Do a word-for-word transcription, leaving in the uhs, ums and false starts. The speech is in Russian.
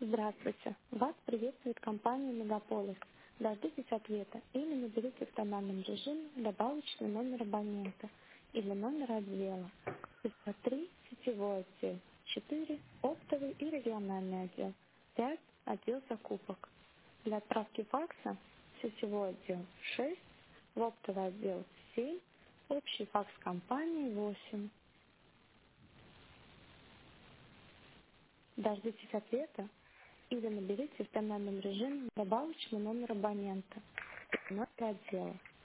Здравствуйте. Вас приветствует компания «Мегаполис». Дождитесь ответа или наберите в тональном режиме добавочный номер абонента или номер отдела. Цифра три– сетевой отдел, четыре– оптовый и региональный отдел, пять– отдел закупок. Для отправки факса сетевой отдел шесть, в оптовый отдел семь, общий факс компании восемь. Дождитесь ответа или наберите в тональном режиме добавочный номер абонента и номер отдела.